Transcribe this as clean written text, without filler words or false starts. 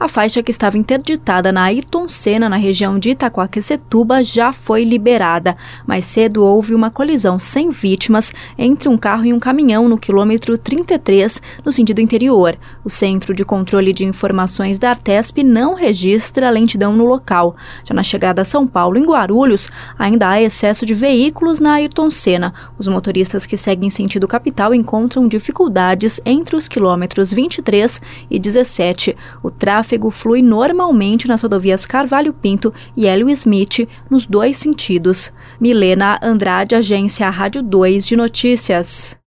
A faixa que estava interditada na Ayrton Senna, na região de Itaquaquecetuba, já foi liberada. Mais cedo houve uma colisão sem vítimas entre um carro e um caminhão no quilômetro 33, no sentido interior. O Centro de Controle de Informações da Artesp não registra lentidão no local. Já na chegada a São Paulo, em Guarulhos, ainda há excesso de veículos na Ayrton Senna. Os motoristas que seguem sentido capital encontram dificuldades entre os quilômetros 23 e 17. O tráfego flui normalmente nas rodovias Carvalho Pinto e Hélio Smith, nos dois sentidos. Milena Andrade, Agência Rádio 2 de Notícias.